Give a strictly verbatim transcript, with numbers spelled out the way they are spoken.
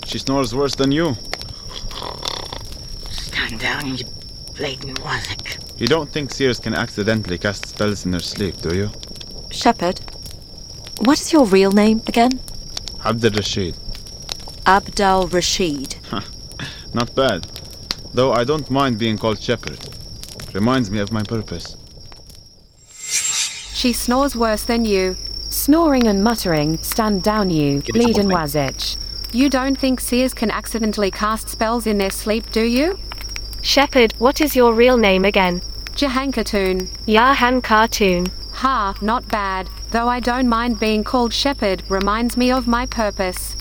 She snores worse than you. Stand down, you blatant wazzock. You don't think seers can accidentally cast spells in their sleep, do you? Shepherd, what is your real name again? Abd Rashid. Abdal Rashid. Not bad. Though I don't mind being called Shepherd. Reminds me of my purpose. She snores worse than you. Snoring and muttering, stand down you, Give it bleed and something. wazich. You don't think seers can accidentally cast spells in their sleep, do you? Shepherd, what is your real name again? Jahankatoon. Yahan Cartoon. Ha, not bad. Though I don't mind being called Shepherd, reminds me of my purpose.